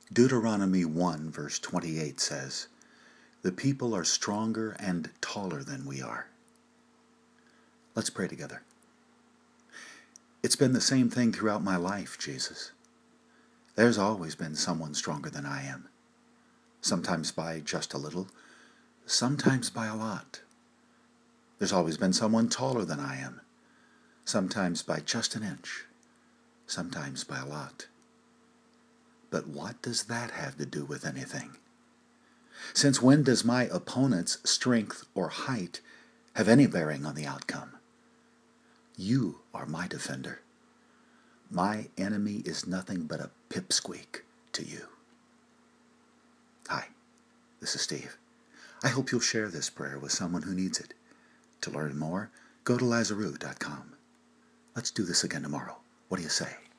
Deuteronomy 1 verse 28 says, "The people are stronger and taller than we are." Let's pray together. It's been the same thing throughout my life, Jesus. There's always been someone stronger than I am. Sometimes by just a little, sometimes by a lot. There's always been someone taller than I am. Sometimes by just an inch, sometimes by a lot. But what does that have to do with anything? Since when does my opponent's strength or height have any bearing on the outcome? You are my defender. My enemy is nothing but a pipsqueak to you. Hi, this is Steve. I hope you'll share this prayer with someone who needs it. To learn more, go to Lazaroo.com. Let's do this again tomorrow. What do you say?